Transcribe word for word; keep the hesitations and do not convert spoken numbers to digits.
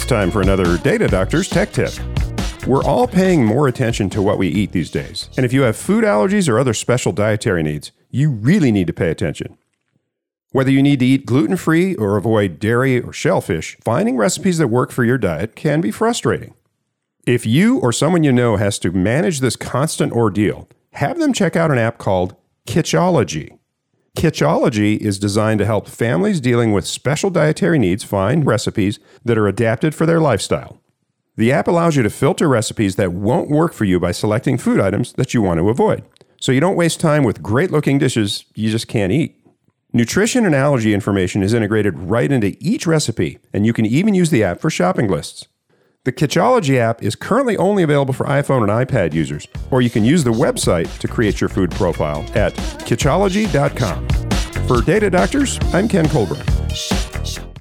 time for another Data Doctor's Tech Tip. We're all paying more attention to what we eat these days. And if you have food allergies or other special dietary needs, you really need to pay attention. Whether you need to eat gluten-free or avoid dairy or shellfish, finding recipes that work for your diet can be frustrating. If you or someone you know has to manage this constant ordeal, have them check out an app called Kitchology. Kitchology is designed to help families dealing with special dietary needs find recipes that are adapted for their lifestyle. The app allows you to filter recipes that won't work for you by selecting food items that you want to avoid, so you don't waste time with great-looking dishes you just can't eat. Nutrition and allergy information is integrated right into each recipe, and you can even use the app for shopping lists. The Kitchology app is currently only available for iPhone and iPad users, or you can use the website to create your food profile at kitchology dot com. For Data Doctors, I'm Ken Colburn.